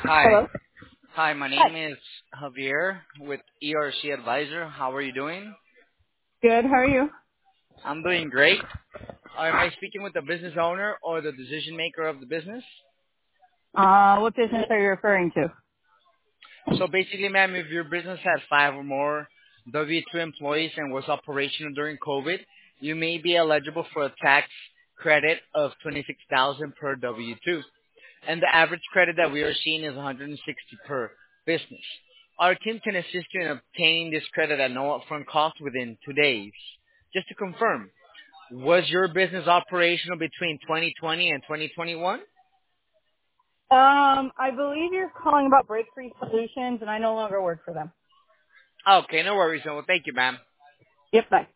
Hi. Hello? Hi, my Hi. name is Javier with ERC Advisor. How are you doing? Good, how are you? I'm doing great. Am I speaking with the business owner or the decision maker of the business? What business are you referring to? So basically, ma'am, if your business had 5 or more W-2 employees and was operational during COVID, you may be eligible for a tax credit of 26,000 per W-2. And the average credit that we are seeing is 160 per business. Our team can assist you in obtaining this credit at no upfront cost within 2 days. Just to confirm, was your business operational between 2020 and 2021? I believe you're calling about Breakthrough Solutions, and I no longer work for them. Okay, no worries. Well, thank you, ma'am. Yep, bye.